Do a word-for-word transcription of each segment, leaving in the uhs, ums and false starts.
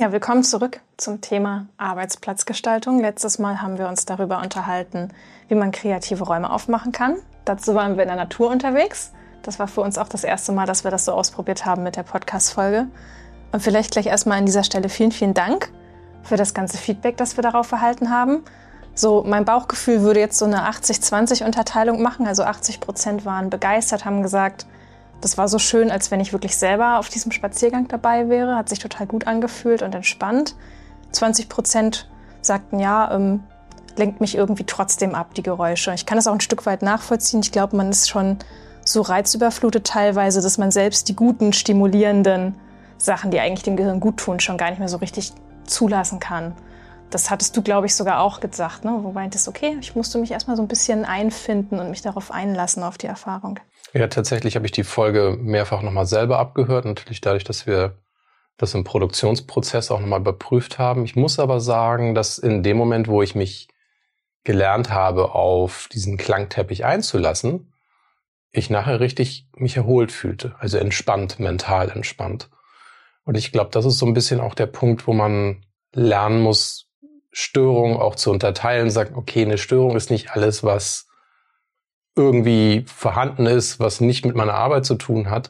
Ja, willkommen zurück zum Thema Arbeitsplatzgestaltung. Letztes Mal haben wir uns darüber unterhalten, wie man kreative Räume aufmachen kann. Dazu waren wir in der Natur unterwegs. Das war für uns auch das erste Mal, dass wir das so ausprobiert haben mit der Podcast-Folge. Und vielleicht gleich erstmal an dieser Stelle vielen, vielen Dank für das ganze Feedback, das wir darauf erhalten haben. So, mein Bauchgefühl würde jetzt so eine achtzig zwanzig Unterteilung machen. Also achtzig Prozent waren begeistert, haben gesagt, das war so schön, als wenn ich wirklich selber auf diesem Spaziergang dabei wäre. Hat sich total gut angefühlt und entspannt. zwanzig Prozent sagten, ja, ähm, lenkt mich irgendwie trotzdem ab, die Geräusche. Ich kann das auch ein Stück weit nachvollziehen. Ich glaube, man ist schon so reizüberflutet teilweise, dass man selbst die guten, stimulierenden Sachen, die eigentlich dem Gehirn gut tun, schon gar nicht mehr so richtig zulassen kann. Das hattest du, glaube ich, sogar auch gesagt, ne? Wo du meintest, okay, ich musste mich erstmal so ein bisschen einfinden und mich darauf einlassen, auf die Erfahrung. Ja, tatsächlich habe ich die Folge mehrfach nochmal selber abgehört. Natürlich dadurch, dass wir das im Produktionsprozess auch nochmal überprüft haben. Ich muss aber sagen, dass in dem Moment, wo ich mich gelernt habe, auf diesen Klangteppich einzulassen, ich nachher richtig mich erholt fühlte. Also entspannt, mental entspannt. Und ich glaube, das ist so ein bisschen auch der Punkt, wo man lernen muss, Störungen auch zu unterteilen. Sagt, okay, eine Störung ist nicht alles, was irgendwie vorhanden ist, was nicht mit meiner Arbeit zu tun hat.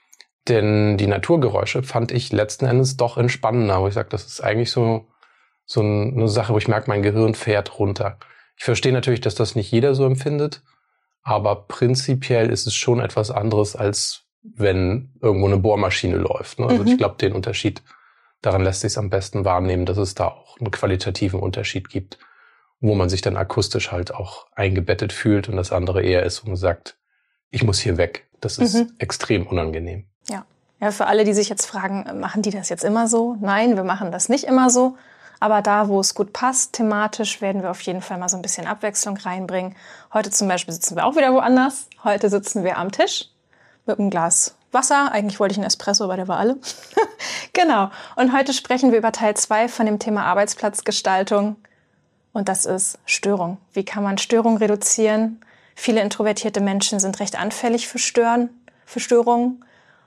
Denn die Naturgeräusche fand ich letzten Endes doch entspannender, wo ich sage, das ist eigentlich so, so eine Sache, wo ich merke, mein Gehirn fährt runter. Ich verstehe natürlich, dass das nicht jeder so empfindet, aber prinzipiell ist es schon etwas anderes, als wenn irgendwo eine Bohrmaschine läuft. Ne? Also mhm. ich glaube, den Unterschied, daran lässt sich es am besten wahrnehmen, dass es da auch einen qualitativen Unterschied gibt, wo man sich dann akustisch halt auch eingebettet fühlt und das andere eher ist, wo man sagt, ich muss hier weg. Das ist mhm. extrem unangenehm. Ja. Ja, für alle, die sich jetzt fragen, machen die das jetzt immer so? Nein, wir machen das nicht immer so. Aber da, wo es gut passt, thematisch, werden wir auf jeden Fall mal so ein bisschen Abwechslung reinbringen. Heute zum Beispiel sitzen wir auch wieder woanders. Heute sitzen wir am Tisch mit einem Glas Wasser. Eigentlich wollte ich einen Espresso, aber der war alle. Genau. Und heute sprechen wir über Teil zwei von dem Thema Arbeitsplatzgestaltung. Und das ist Störung. Wie kann man Störung reduzieren? Viele introvertierte Menschen sind recht anfällig für Stören, für Störungen.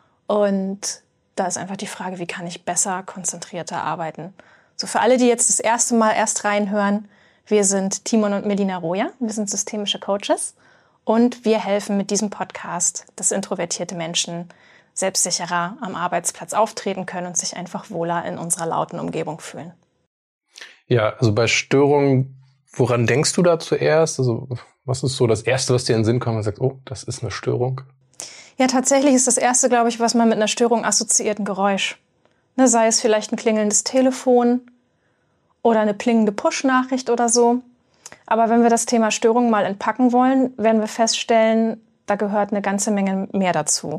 Und da ist einfach die Frage, wie kann ich besser, konzentrierter arbeiten? So für alle, die jetzt das erste Mal erst reinhören, wir sind Timon und Melina Roja. Wir sind systemische Coaches. Und wir helfen mit diesem Podcast, dass introvertierte Menschen selbstsicherer am Arbeitsplatz auftreten können und sich einfach wohler in unserer lauten Umgebung fühlen. Ja, also bei Störungen, woran denkst du da zuerst? Also was ist so das Erste, was dir in den Sinn kommt und sagt, oh, das ist eine Störung? Ja, tatsächlich ist das Erste, glaube ich, was man mit einer Störung assoziiert, ein Geräusch. Ne, sei es vielleicht ein klingelndes Telefon oder eine plingende Push-Nachricht oder so. Aber wenn wir das Thema Störung mal entpacken wollen, werden wir feststellen, da gehört eine ganze Menge mehr dazu.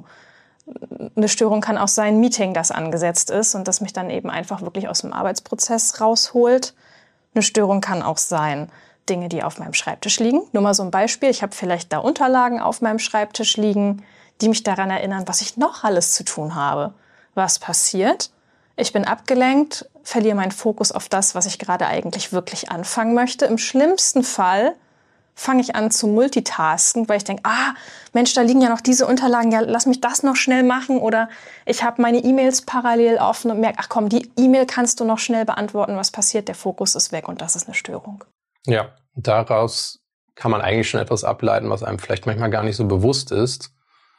Eine Störung kann auch sein Meeting, das angesetzt ist und das mich dann eben einfach wirklich aus dem Arbeitsprozess rausholt. Eine Störung kann auch sein Dinge, die auf meinem Schreibtisch liegen. Nur mal so ein Beispiel. Ich habe vielleicht da Unterlagen auf meinem Schreibtisch liegen, die mich daran erinnern, was ich noch alles zu tun habe. Was passiert? Ich bin abgelenkt, verliere meinen Fokus auf das, was ich gerade eigentlich wirklich anfangen möchte. Im schlimmsten Fall fange ich an zu multitasken, weil ich denke, ah, Mensch, da liegen ja noch diese Unterlagen, ja, lass mich das noch schnell machen. Oder ich habe meine E-Mails parallel offen und merke, ach komm, die E-Mail kannst du noch schnell beantworten. Was passiert? Der Fokus ist weg und das ist eine Störung. Ja, daraus kann man eigentlich schon etwas ableiten, was einem vielleicht manchmal gar nicht so bewusst ist,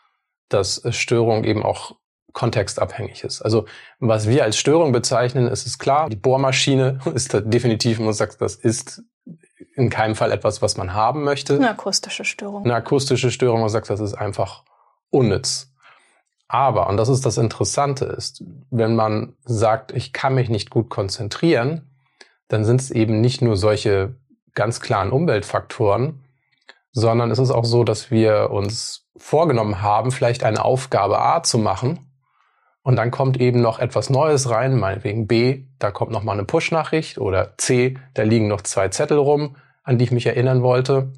dass Störung eben auch kontextabhängig ist. Also was wir als Störung bezeichnen, ist es klar, die Bohrmaschine ist da definitiv, man sagt, das ist in keinem Fall etwas, was man haben möchte. Eine akustische Störung. Eine akustische Störung, man sagt, das ist einfach unnütz. Aber, und das ist das Interessante ist, wenn man sagt, ich kann mich nicht gut konzentrieren, dann sind es eben nicht nur solche ganz klaren Umweltfaktoren, sondern es ist auch so, dass wir uns vorgenommen haben, vielleicht eine Aufgabe A zu machen und dann kommt eben noch etwas Neues rein, meinetwegen B, da kommt noch mal eine Push-Nachricht oder C, da liegen noch zwei Zettel rum, an die ich mich erinnern wollte.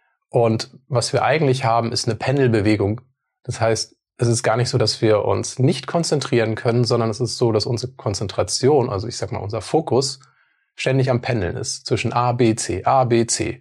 Und was wir eigentlich haben, ist eine Pendelbewegung. Das heißt, es ist gar nicht so, dass wir uns nicht konzentrieren können, sondern es ist so, dass unsere Konzentration, also ich sag mal unser Fokus, ständig am Pendeln ist zwischen A, B, C, A, B, C.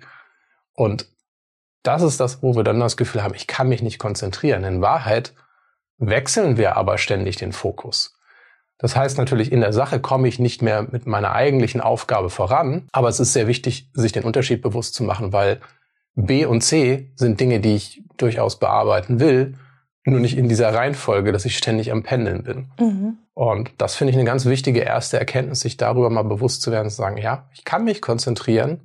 Und das ist das, wo wir dann das Gefühl haben, ich kann mich nicht konzentrieren. In Wahrheit wechseln wir aber ständig den Fokus. Das heißt natürlich, in der Sache komme ich nicht mehr mit meiner eigentlichen Aufgabe voran, aber es ist sehr wichtig, sich den Unterschied bewusst zu machen, weil B und C sind Dinge, die ich durchaus bearbeiten will, nur nicht in dieser Reihenfolge, dass ich ständig am Pendeln bin. Mhm. Und das finde ich eine ganz wichtige erste Erkenntnis, sich darüber mal bewusst zu werden, zu sagen, ja, ich kann mich konzentrieren,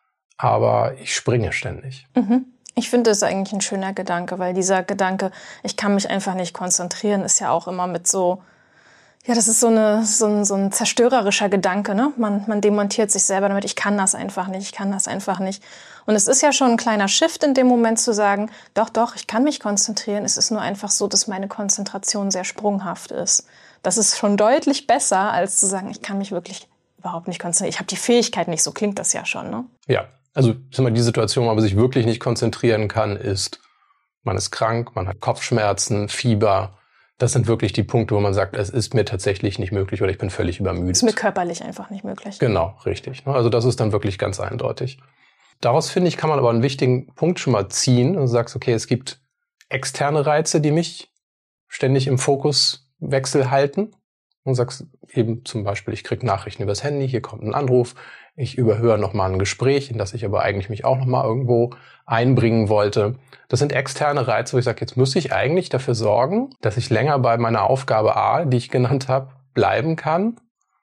aber ich springe ständig. Mhm. Ich finde, das ist eigentlich ein schöner Gedanke, weil dieser Gedanke, ich kann mich einfach nicht konzentrieren, ist ja auch immer mit so, ja, das ist so, eine, so, ein, so ein zerstörerischer Gedanke, ne? Man, man demontiert sich selber damit, ich kann das einfach nicht, ich kann das einfach nicht. Und es ist ja schon ein kleiner Shift in dem Moment zu sagen, doch, doch, ich kann mich konzentrieren. Es ist nur einfach so, dass meine Konzentration sehr sprunghaft ist. Das ist schon deutlich besser, als zu sagen, ich kann mich wirklich überhaupt nicht konzentrieren. Ich habe die Fähigkeit nicht, so klingt das ja schon, ne? Ja, also sag mal, die Situation, wo man sich wirklich nicht konzentrieren kann, ist, man ist krank, man hat Kopfschmerzen, Fieber. Das sind wirklich die Punkte, wo man sagt, es ist mir tatsächlich nicht möglich oder ich bin völlig übermüdet. Ist mir körperlich einfach nicht möglich. Genau, richtig. Also das ist dann wirklich ganz eindeutig. Daraus, finde ich, kann man aber einen wichtigen Punkt schon mal ziehen und sagst, okay, es gibt externe Reize, die mich ständig im Fokuswechsel halten. Und sagst eben zum Beispiel, ich kriege Nachrichten übers Handy, hier kommt ein Anruf, ich überhöre nochmal ein Gespräch, in das ich aber eigentlich mich auch nochmal irgendwo einbringen wollte. Das sind externe Reize, wo ich sage, jetzt muss ich eigentlich dafür sorgen, dass ich länger bei meiner Aufgabe A, die ich genannt habe, bleiben kann,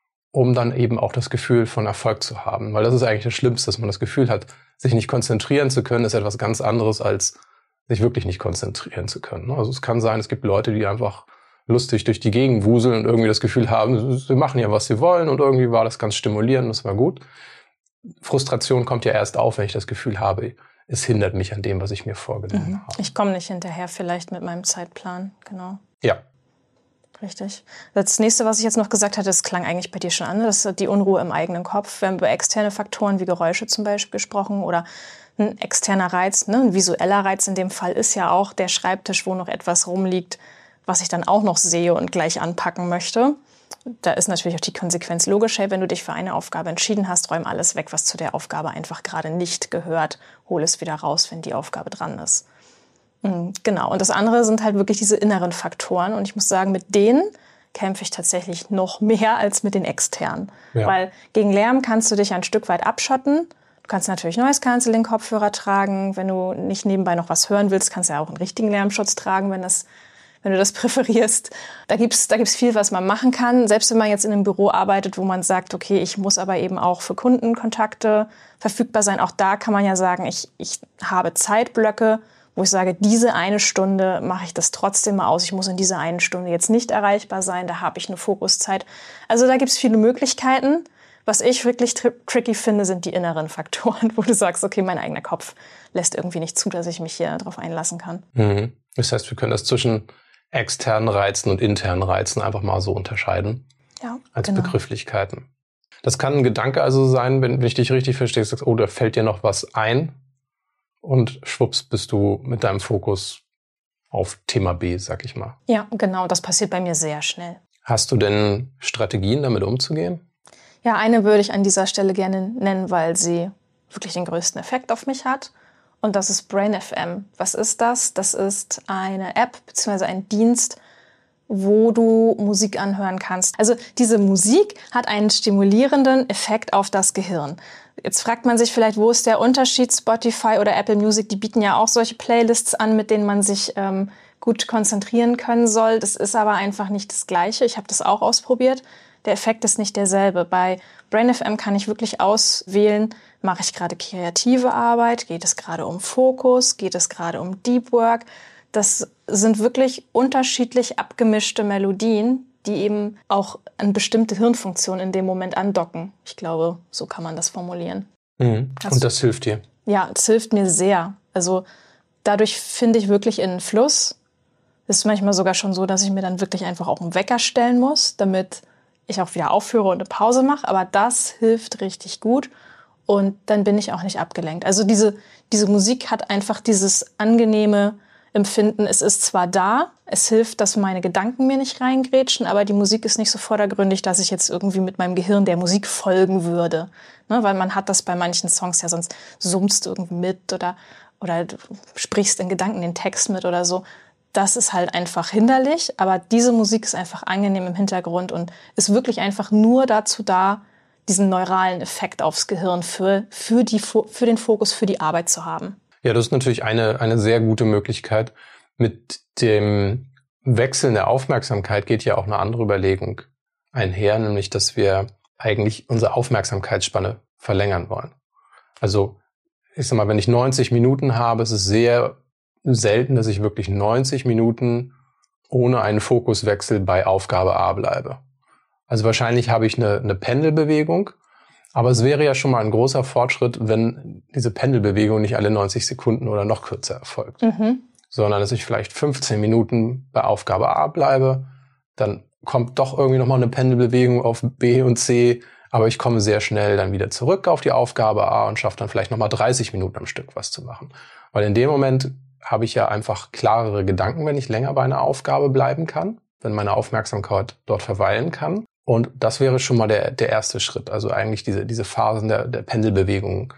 um dann eben auch das Gefühl von Erfolg zu haben. Weil das ist eigentlich das Schlimmste, dass man das Gefühl hat, sich nicht konzentrieren zu können, ist etwas ganz anderes, als sich wirklich nicht konzentrieren zu können. Also es kann sein, es gibt Leute, die einfach lustig durch die Gegend wuseln und irgendwie das Gefühl haben, sie machen ja, was sie wollen und irgendwie war das ganz stimulierend, das war gut. Frustration kommt ja erst auf, wenn ich das Gefühl habe, es hindert mich an dem, was ich mir vorgenommen mhm. habe. Ich komme nicht hinterher vielleicht mit meinem Zeitplan, genau. Ja. Richtig. Das nächste, was ich jetzt noch gesagt hatte, das klang eigentlich bei dir schon an, das ist die Unruhe im eigenen Kopf. Wir haben über externe Faktoren wie Geräusche zum Beispiel gesprochen oder ein externer Reiz, ne? Ein visueller Reiz in dem Fall ist ja auch der Schreibtisch, wo noch etwas rumliegt, was ich dann auch noch sehe und gleich anpacken möchte. Da ist natürlich auch die Konsequenz logisch. Hey, wenn du dich für eine Aufgabe entschieden hast, räum alles weg, was zu der Aufgabe einfach gerade nicht gehört. Hol es wieder raus, wenn die Aufgabe dran ist. Genau. Und das andere sind halt wirklich diese inneren Faktoren. Und ich muss sagen, mit denen kämpfe ich tatsächlich noch mehr als mit den externen. Ja. Weil gegen Lärm kannst du dich ein Stück weit abschotten. Du kannst natürlich Noise Cancelling Kopfhörer tragen. Wenn du nicht nebenbei noch was hören willst, kannst du ja auch einen richtigen Lärmschutz tragen, wenn das wenn du das präferierst. Da gibt's, da gibt's viel, was man machen kann. Selbst wenn man jetzt in einem Büro arbeitet, wo man sagt, okay, ich muss aber eben auch für Kundenkontakte verfügbar sein. Auch da kann man ja sagen, ich, ich habe Zeitblöcke, wo ich sage, diese eine Stunde mache ich das trotzdem mal aus. Ich muss in dieser einen Stunde jetzt nicht erreichbar sein. Da habe ich eine Fokuszeit. Also da gibt's viele Möglichkeiten. Was ich wirklich tri- tricky finde, sind die inneren Faktoren, wo du sagst, okay, mein eigener Kopf lässt irgendwie nicht zu, dass ich mich hier drauf einlassen kann. Mhm. Das heißt, wir können das zwischen externen Reizen und internen Reizen einfach mal so unterscheiden. Ja, als genau. Begrifflichkeiten. Das kann ein Gedanke also sein, wenn ich dich richtig verstehe, sagst, oh, da fällt dir noch was ein und schwupps bist du mit deinem Fokus auf Thema B, sag ich mal. Ja, genau, das passiert bei mir sehr schnell. Hast du denn Strategien, damit umzugehen? Ja, eine würde ich an dieser Stelle gerne nennen, weil sie wirklich den größten Effekt auf mich hat. Und das ist Brain F M. Was ist das? Das ist eine App bzw. ein Dienst, wo du Musik anhören kannst. Also diese Musik hat einen stimulierenden Effekt auf das Gehirn. Jetzt fragt man sich vielleicht, wo ist der Unterschied? Spotify oder Apple Music, die bieten ja auch solche Playlists an, mit denen man sich ähm, gut konzentrieren können soll. Das ist aber einfach nicht das Gleiche. Ich habe das auch ausprobiert. Der Effekt ist nicht derselbe. Bei Brain F M kann ich wirklich auswählen, mache ich gerade kreative Arbeit, geht es gerade um Fokus, geht es gerade um Deep Work. Das sind wirklich unterschiedlich abgemischte Melodien, die eben auch an bestimmte Hirnfunktionen in dem Moment andocken. Ich glaube, so kann man das formulieren. Mhm. Und das hilft dir? Ja, das hilft mir sehr. Also dadurch finde ich wirklich in einen Fluss. Es ist manchmal sogar schon so, dass ich mir dann wirklich einfach auch einen Wecker stellen muss, damit ich auch wieder aufhöre und eine Pause mache. Aber das hilft richtig gut. Und dann bin ich auch nicht abgelenkt. Also diese, diese Musik hat einfach dieses angenehme Empfinden. Es ist zwar da, es hilft, dass meine Gedanken mir nicht reingrätschen, aber die Musik ist nicht so vordergründig, dass ich jetzt irgendwie mit meinem Gehirn der Musik folgen würde. Ne, weil man hat das bei manchen Songs ja, sonst summst du irgendwie mit oder, oder du sprichst in Gedanken den Text mit oder so. das ist halt einfach hinderlich. Aber diese Musik ist einfach angenehm im Hintergrund und ist wirklich einfach nur dazu da, diesen neuralen Effekt aufs Gehirn für, für, die, für den Fokus, für die Arbeit zu haben. Ja, das ist natürlich eine, eine sehr gute Möglichkeit. Mit dem Wechseln der Aufmerksamkeit geht ja auch eine andere Überlegung einher, nämlich, dass wir eigentlich unsere Aufmerksamkeitsspanne verlängern wollen. Also, ich sag mal, wenn ich neunzig Minuten habe, ist es sehr selten, dass ich wirklich neunzig Minuten ohne einen Fokuswechsel bei Aufgabe A bleibe. Also wahrscheinlich habe ich eine, eine Pendelbewegung, aber es wäre ja schon mal ein großer Fortschritt, wenn diese Pendelbewegung nicht alle neunzig Sekunden oder noch kürzer erfolgt, mhm. sondern dass ich vielleicht fünfzehn Minuten bei Aufgabe A bleibe, dann kommt doch irgendwie nochmal eine Pendelbewegung auf B und C, aber ich komme sehr schnell dann wieder zurück auf die Aufgabe A und schaffe dann vielleicht nochmal dreißig Minuten am Stück was zu machen. Weil in dem Moment habe ich ja einfach klarere Gedanken, wenn ich länger bei einer Aufgabe bleiben kann, wenn meine Aufmerksamkeit dort verweilen kann. Und das wäre schon mal der, der erste Schritt, also eigentlich diese, diese Phasen der, der Pendelbewegung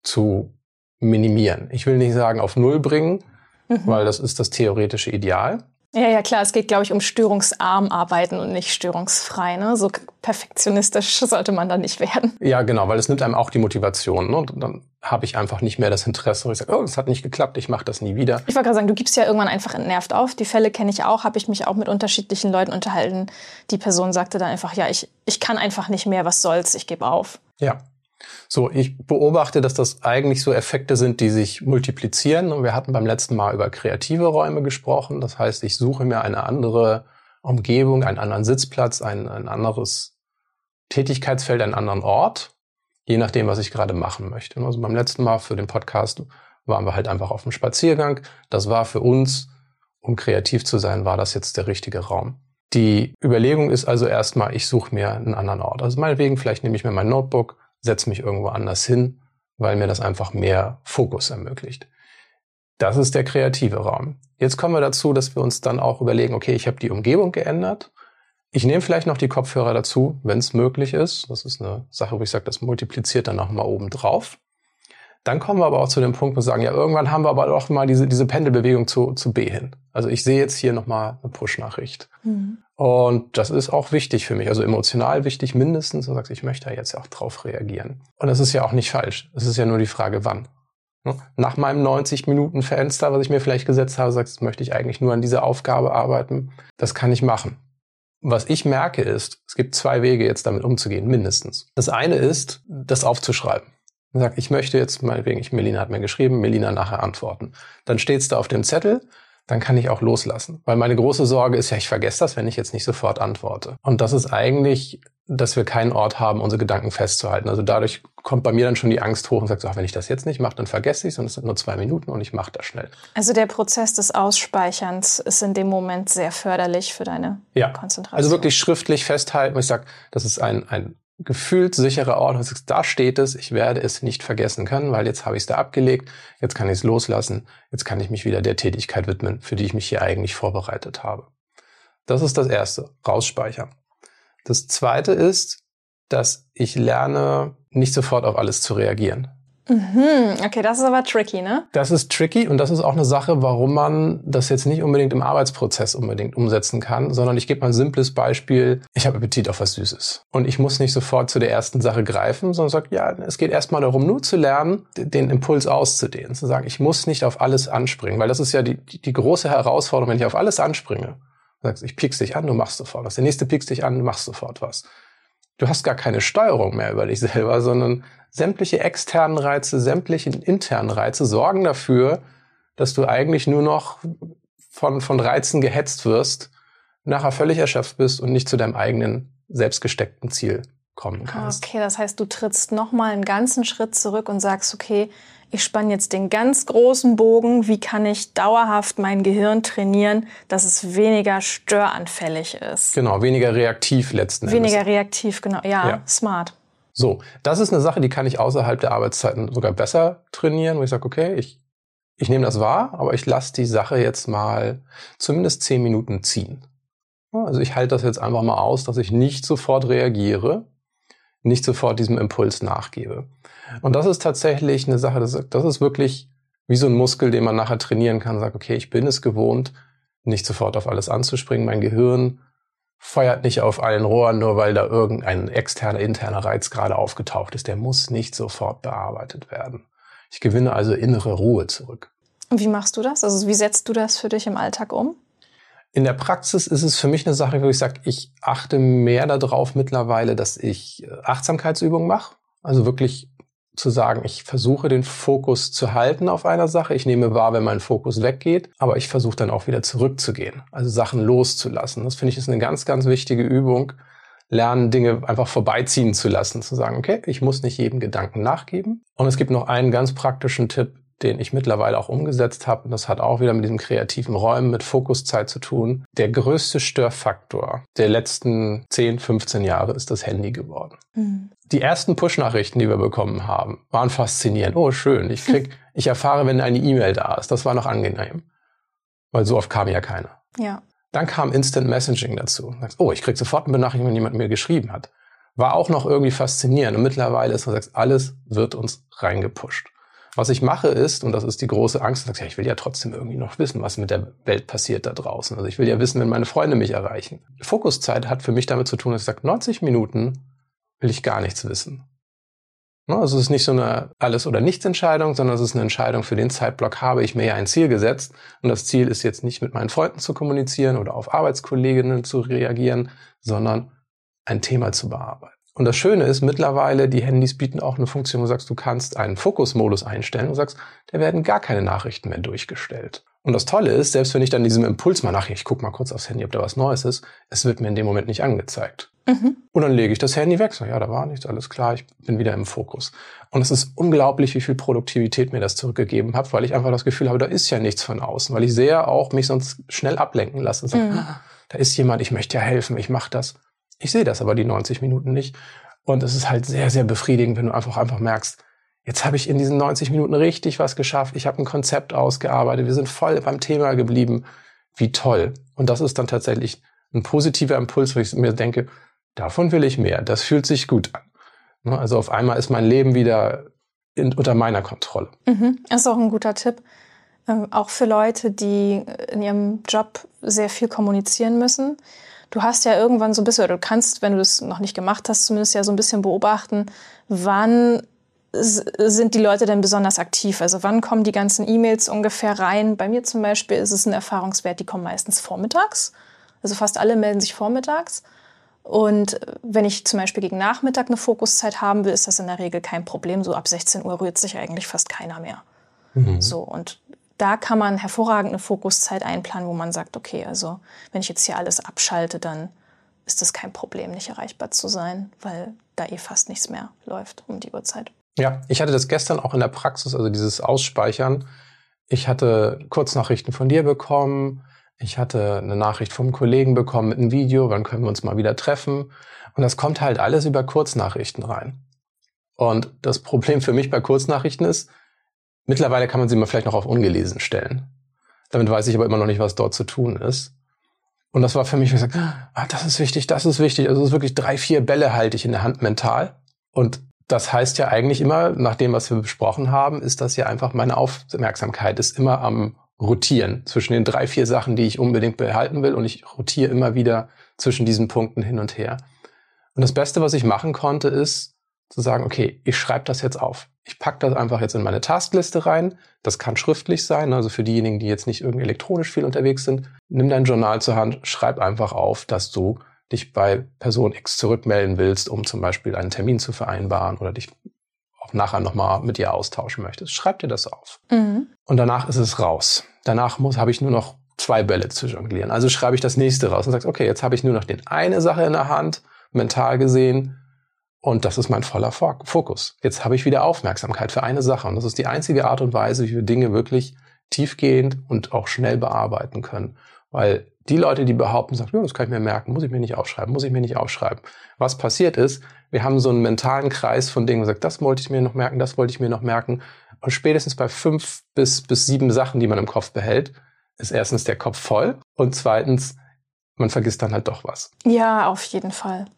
zu minimieren. Ich will nicht sagen auf Null bringen, mhm. weil das ist das theoretische Ideal. Ja, ja, klar. Es geht, glaube ich, um störungsarm arbeiten und nicht störungsfrei. Ne? So perfektionistisch sollte man da nicht werden. Ja, genau, weil es nimmt einem auch die Motivation. Ne? Und dann habe ich einfach nicht mehr das Interesse, wo ich sage, oh, das hat nicht geklappt, ich mache das nie wieder. Ich wollte gerade sagen, du gibst ja irgendwann einfach entnervt auf. Die Fälle kenne ich auch, habe ich mich auch mit unterschiedlichen Leuten unterhalten. Die Person sagte dann einfach, ja, ich, ich kann einfach nicht mehr, was soll's, ich gebe auf. Ja. So, ich beobachte, dass das eigentlich so Effekte sind, die sich multiplizieren. Und wir hatten beim letzten Mal über kreative Räume gesprochen. Das heißt, ich suche mir eine andere Umgebung, einen anderen Sitzplatz, ein, ein anderes Tätigkeitsfeld, einen anderen Ort, je nachdem, was ich gerade machen möchte. Also beim letzten Mal für den Podcast waren wir halt einfach auf dem Spaziergang. Das war für uns, um kreativ zu sein, war das jetzt der richtige Raum. Die Überlegung ist also erstmal, ich suche mir einen anderen Ort. Also meinetwegen, vielleicht nehme ich mir mein Notebook, setze mich irgendwo anders hin, weil mir das einfach mehr Fokus ermöglicht. Das ist der kreative Raum. Jetzt kommen wir dazu, dass wir uns dann auch überlegen, okay, ich habe die Umgebung geändert. Ich nehme vielleicht noch die Kopfhörer dazu, wenn es möglich ist. Das ist eine Sache, wo ich sage, das multipliziert dann nochmal oben drauf. Dann kommen wir aber auch zu dem Punkt, wo wir sagen, ja, irgendwann haben wir aber doch mal diese, diese Pendelbewegung zu, zu B hin. Also ich sehe jetzt hier nochmal eine Push-Nachricht. Mhm. Und das ist auch wichtig für mich, also emotional wichtig mindestens. Du sagst, ich möchte ja jetzt auch drauf reagieren. Und das ist ja auch nicht falsch. Es ist ja nur die Frage, wann. Nach meinem neunzig-Minuten-Fenster, was ich mir vielleicht gesetzt habe, sagst, möchte ich eigentlich nur an dieser Aufgabe arbeiten. Das kann ich machen. Was ich merke ist, es gibt zwei Wege, jetzt damit umzugehen, mindestens. Das eine ist, das aufzuschreiben. Man sagt, ich möchte jetzt, meinetwegen, ich, Melina hat mir geschrieben, Melina nachher antworten. Dann steht es da auf dem Zettel, dann kann ich auch loslassen. Weil meine große Sorge ist ja, ich vergesse das, wenn ich jetzt nicht sofort antworte. Und das ist eigentlich, dass wir keinen Ort haben, unsere Gedanken festzuhalten. Also dadurch kommt bei mir dann schon die Angst hoch und sagt, ach, wenn ich das jetzt nicht mache, dann vergesse ich es und es sind nur zwei Minuten und ich mache das schnell. Also der Prozess des Ausspeicherns ist in dem Moment sehr förderlich für deine ja. Konzentration. Also wirklich schriftlich festhalten, wo ich sage, das ist ein, ein gefühlt sicherer Ort, und sagst, da steht es, ich werde es nicht vergessen können, weil jetzt habe ich es da abgelegt, jetzt kann ich es loslassen, jetzt kann ich mich wieder der Tätigkeit widmen, für die ich mich hier eigentlich vorbereitet habe. Das ist das Erste, rausspeichern. Das Zweite ist, dass ich lerne, nicht sofort auf alles zu reagieren. Mhm, okay, das ist aber tricky, ne? Das ist tricky und das ist auch eine Sache, warum man das jetzt nicht unbedingt im Arbeitsprozess unbedingt umsetzen kann, sondern ich gebe mal ein simples Beispiel. Ich habe Appetit auf was Süßes und ich muss nicht sofort zu der ersten Sache greifen, sondern sage, ja, es geht erstmal darum, nur zu lernen, den Impuls auszudehnen, zu sagen, ich muss nicht auf alles anspringen, weil das ist ja die, die, die große Herausforderung, wenn ich auf alles anspringe. Du sagst, ich piekst dich an, du machst sofort was. Der nächste piekst dich an, du machst sofort was. Du hast gar keine Steuerung mehr über dich selber, sondern sämtliche externen Reize, sämtliche internen Reize sorgen dafür, dass du eigentlich nur noch von, von Reizen gehetzt wirst, nachher völlig erschöpft bist und nicht zu deinem eigenen selbstgesteckten Ziel kommen kannst. Okay, das heißt, du trittst nochmal einen ganzen Schritt zurück und sagst, okay, ich spanne jetzt den ganz großen Bogen. Wie kann ich dauerhaft mein Gehirn trainieren, dass es weniger störanfällig ist? Genau, weniger reaktiv letzten Endes. Weniger reaktiv, genau. Ja, ja, smart. So, das ist eine Sache, die kann ich außerhalb der Arbeitszeiten sogar besser trainieren, wo ich sage, okay, ich, ich nehme das wahr, aber ich lasse die Sache jetzt mal zumindest zehn Minuten ziehen. Also ich halte das jetzt einfach mal aus, dass ich nicht sofort reagiere, nicht sofort diesem Impuls nachgebe. Und das ist tatsächlich eine Sache, das, das ist wirklich wie so ein Muskel, den man nachher trainieren kann. Sagt, okay, ich bin es gewohnt, nicht sofort auf alles anzuspringen. Mein Gehirn feuert nicht auf allen Rohren, nur weil da irgendein externer, interner Reiz gerade aufgetaucht ist. Der muss nicht sofort bearbeitet werden. Ich gewinne also innere Ruhe zurück. Und wie machst du das? Also wie setzt du das für dich im Alltag um? In der Praxis ist es für mich eine Sache, wo ich sage, ich achte mehr darauf mittlerweile, dass ich Achtsamkeitsübungen mache. Also wirklich zu sagen, ich versuche den Fokus zu halten auf einer Sache. Ich nehme wahr, wenn mein Fokus weggeht, aber ich versuche dann auch wieder zurückzugehen. Also Sachen loszulassen. Das finde ich ist eine ganz, ganz wichtige Übung. Lernen, Dinge einfach vorbeiziehen zu lassen. Zu sagen, okay, ich muss nicht jedem Gedanken nachgeben. Und es gibt noch einen ganz praktischen Tipp, den ich mittlerweile auch umgesetzt habe. Und das hat auch wieder mit diesem kreativen Räumen, mit Fokuszeit zu tun. Der größte Störfaktor der letzten zehn, fünfzehn Jahre ist das Handy geworden. Mhm. Die ersten Push-Nachrichten, die wir bekommen haben, waren faszinierend. Oh, schön. Ich krieg, ich erfahre, wenn eine E-Mail da ist. Das war noch angenehm. Weil so oft kam ja keiner. Ja. Dann kam Instant Messaging dazu. Oh, ich krieg sofort eine Benachrichtigung, wenn jemand mir geschrieben hat. War auch noch irgendwie faszinierend. Und mittlerweile ist, man sagt, alles wird uns reingepusht. Was ich mache ist, und das ist die große Angst, ich will ja trotzdem irgendwie noch wissen, was mit der Welt passiert da draußen. Also ich will ja wissen, wenn meine Freunde mich erreichen. Fokuszeit hat für mich damit zu tun, dass ich sage, neunzig Minuten will ich gar nichts wissen. Also es ist nicht so eine Alles-oder-Nichts-Entscheidung, sondern es ist eine Entscheidung, für den Zeitblock habe ich mir ja ein Ziel gesetzt. Und das Ziel ist jetzt nicht mit meinen Freunden zu kommunizieren oder auf Arbeitskolleginnen zu reagieren, sondern ein Thema zu bearbeiten. Und das Schöne ist, mittlerweile, die Handys bieten auch eine Funktion, wo du sagst, du kannst einen Fokusmodus einstellen und sagst, da werden gar keine Nachrichten mehr durchgestellt. Und das Tolle ist, selbst wenn ich dann diesem Impuls mal nachher, ich gucke mal kurz aufs Handy, ob da was Neues ist, es wird mir in dem Moment nicht angezeigt. Mhm. Und dann lege ich das Handy weg, so, ja, da war nichts, alles klar, ich bin wieder im Fokus. Und es ist unglaublich, wie viel Produktivität mir das zurückgegeben hat, weil ich einfach das Gefühl habe, da ist ja nichts von außen, weil ich sehr auch mich sonst schnell ablenken lasse und sage, mhm. ah, da ist jemand, ich möchte ja helfen, ich mache das. Ich sehe das aber die neunzig Minuten nicht. Und es ist halt sehr, sehr befriedigend, wenn du einfach einfach merkst, jetzt habe ich in diesen neunzig Minuten richtig was geschafft. Ich habe ein Konzept ausgearbeitet. Wir sind voll beim Thema geblieben. Wie toll. Und das ist dann tatsächlich ein positiver Impuls, wo ich mir denke, davon will ich mehr. Das fühlt sich gut an. Also auf einmal ist mein Leben wieder in, unter meiner Kontrolle. Mhm. Das ist auch ein guter Tipp. Ähm, auch für Leute, die in ihrem Job sehr viel kommunizieren müssen. Du hast ja irgendwann so ein bisschen, oder du kannst, wenn du das noch nicht gemacht hast, zumindest ja so ein bisschen beobachten, wann sind die Leute denn besonders aktiv? Also wann kommen die ganzen E-Mails ungefähr rein? Bei mir zum Beispiel ist es ein Erfahrungswert, die kommen meistens vormittags. Also fast alle melden sich vormittags. Und wenn ich zum Beispiel gegen Nachmittag eine Fokuszeit haben will, ist das in der Regel kein Problem. So ab sechzehn Uhr rührt sich eigentlich fast keiner mehr. Mhm. So, und da kann man hervorragend eine Fokuszeit einplanen, wo man sagt, okay, also wenn ich jetzt hier alles abschalte, dann ist das kein Problem, nicht erreichbar zu sein, weil da eh fast nichts mehr läuft um die Uhrzeit. Ja, ich hatte das gestern auch in der Praxis, also dieses Ausspeichern. Ich hatte Kurznachrichten von dir bekommen, ich hatte eine Nachricht vom Kollegen bekommen mit einem Video, wann können wir uns mal wieder treffen? Und das kommt halt alles über Kurznachrichten rein. Und das Problem für mich bei Kurznachrichten ist, mittlerweile kann man sie mal vielleicht noch auf ungelesen stellen. Damit weiß ich aber immer noch nicht, was dort zu tun ist. Und das war für mich, wo ich gesagt, ah, das ist wichtig, das ist wichtig. Also es ist wirklich drei, vier Bälle halte ich in der Hand mental. Und das heißt ja eigentlich immer, nach dem, was wir besprochen haben, ist das ja einfach, meine Aufmerksamkeit ist immer am Rotieren zwischen den drei, vier Sachen, die ich unbedingt behalten will. Und ich rotiere immer wieder zwischen diesen Punkten hin und her. Und das Beste, was ich machen konnte, ist zu sagen, okay, ich schreibe das jetzt auf. Ich packe das einfach jetzt in meine Taskliste rein. Das kann schriftlich sein, also für diejenigen, die jetzt nicht irgendwie elektronisch viel unterwegs sind. Nimm dein Journal zur Hand, schreib einfach auf, dass du dich bei Person X zurückmelden willst, um zum Beispiel einen Termin zu vereinbaren oder dich auch nachher nochmal mit ihr austauschen möchtest. Schreib dir das auf. Mhm. Und danach ist es raus. Danach muss, habe ich nur noch zwei Bälle zu jonglieren. Also schreibe ich das nächste raus und sagst, okay, jetzt habe ich nur noch den eine Sache in der Hand, mental gesehen. Und das ist mein voller Fokus. Jetzt habe ich wieder Aufmerksamkeit für eine Sache. Und das ist die einzige Art und Weise, wie wir Dinge wirklich tiefgehend und auch schnell bearbeiten können. Weil die Leute, die behaupten, sagen, ja, das kann ich mir merken, muss ich mir nicht aufschreiben, muss ich mir nicht aufschreiben. Was passiert ist, wir haben so einen mentalen Kreis von Dingen, wo sagt, das wollte ich mir noch merken, das wollte ich mir noch merken. Und spätestens bei fünf bis, bis sieben Sachen, die man im Kopf behält, ist erstens der Kopf voll und zweitens, man vergisst dann halt doch was. Ja, auf jeden Fall.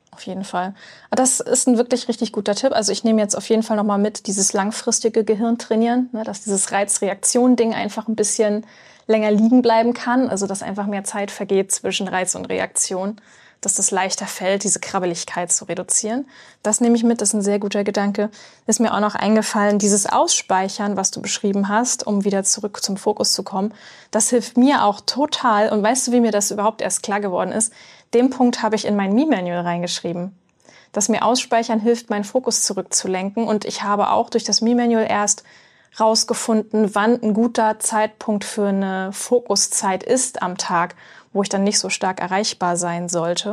Auf jeden Fall. Das ist ein wirklich richtig guter Tipp. Also ich nehme jetzt auf jeden Fall nochmal mit, dieses langfristige Gehirn trainieren, ne, dass dieses Reiz-Reaktion-Ding einfach ein bisschen länger liegen bleiben kann. Also dass einfach mehr Zeit vergeht zwischen Reiz und Reaktion, dass das leichter fällt, diese Krabbeligkeit zu reduzieren. Das nehme ich mit, das ist ein sehr guter Gedanke. Ist mir auch noch eingefallen, dieses Ausspeichern, was du beschrieben hast, um wieder zurück zum Fokus zu kommen, das hilft mir auch total. Und weißt du, wie mir das überhaupt erst klar geworden ist? Den Punkt habe ich in mein Me-Manual reingeschrieben. Das mir Ausspeichern hilft, meinen Fokus zurückzulenken. Und ich habe auch durch das Me-Manual erst rausgefunden, wann ein guter Zeitpunkt für eine Fokuszeit ist am Tag, wo ich dann nicht so stark erreichbar sein sollte.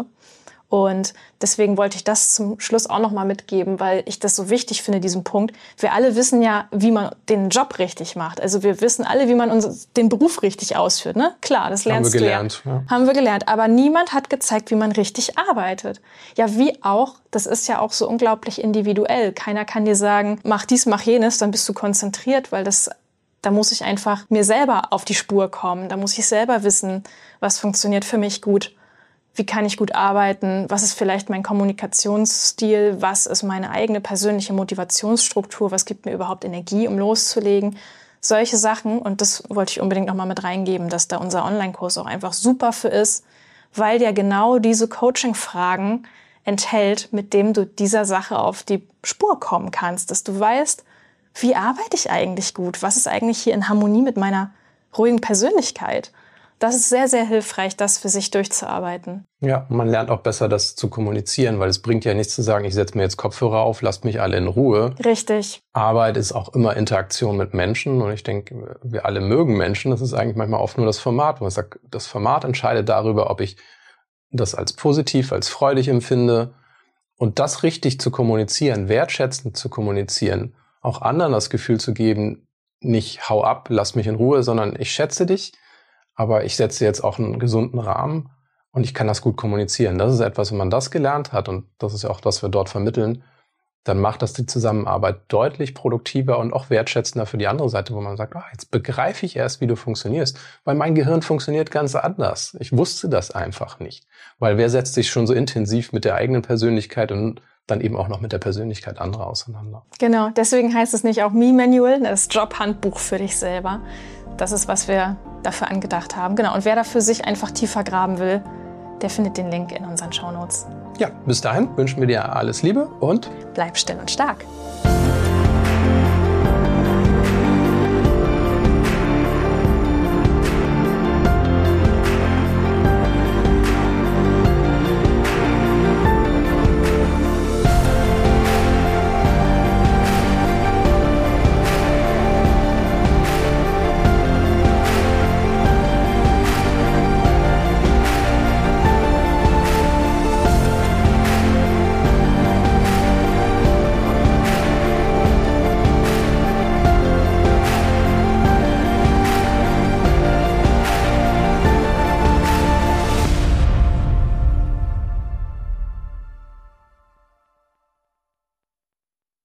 Und deswegen wollte ich das zum Schluss auch nochmal mitgeben, weil ich das so wichtig finde, diesen Punkt. Wir alle wissen ja, wie man den Job richtig macht. Also wir wissen alle, wie man uns, den Beruf richtig ausführt. Ne? Klar, das lernst du ja. Haben wir gelernt. Ja. Haben wir gelernt. Aber niemand hat gezeigt, wie man richtig arbeitet. Ja, wie auch, das ist ja auch so unglaublich individuell. Keiner kann dir sagen, mach dies, mach jenes, dann bist du konzentriert, weil das... Da muss ich einfach mir selber auf die Spur kommen. Da muss ich selber wissen, was funktioniert für mich gut. Wie kann ich gut arbeiten? Was ist vielleicht mein Kommunikationsstil? Was ist meine eigene persönliche Motivationsstruktur? Was gibt mir überhaupt Energie, um loszulegen? Solche Sachen. Und das wollte ich unbedingt nochmal mit reingeben, dass da unser Online-Kurs auch einfach super für ist, weil der genau diese Coaching-Fragen enthält, mit dem du dieser Sache auf die Spur kommen kannst. Dass du weißt, wie arbeite ich eigentlich gut? Was ist eigentlich hier in Harmonie mit meiner ruhigen Persönlichkeit? Das ist sehr, sehr hilfreich, das für sich durchzuarbeiten. Ja, man lernt auch besser, das zu kommunizieren, weil es bringt ja nichts zu sagen, ich setze mir jetzt Kopfhörer auf, lasst mich alle in Ruhe. Richtig. Arbeit ist auch immer Interaktion mit Menschen und ich denke, wir alle mögen Menschen. Das ist eigentlich manchmal oft nur das Format, wo man sagt, das Format entscheidet darüber, ob ich das als positiv, als freudig empfinde. Und das richtig zu kommunizieren, wertschätzend zu kommunizieren, auch anderen das Gefühl zu geben, nicht hau ab, lass mich in Ruhe, sondern ich schätze dich, aber ich setze jetzt auch einen gesunden Rahmen und ich kann das gut kommunizieren. Das ist etwas, wenn man das gelernt hat, und das ist ja auch, was wir dort vermitteln, dann macht das die Zusammenarbeit deutlich produktiver und auch wertschätzender für die andere Seite, wo man sagt, ah, jetzt begreife ich erst, wie du funktionierst, weil mein Gehirn funktioniert ganz anders. Ich wusste das einfach nicht, weil wer setzt sich schon so intensiv mit der eigenen Persönlichkeit und dann eben auch noch mit der Persönlichkeit anderer auseinander. Genau, deswegen heißt es nicht auch Me-Manual, das Jobhandbuch für dich selber. Das ist, was wir dafür angedacht haben. Genau, und wer dafür sich einfach tiefer graben will, der findet den Link in unseren Shownotes. Ja, bis dahin wünschen wir dir alles Liebe und bleib still und stark.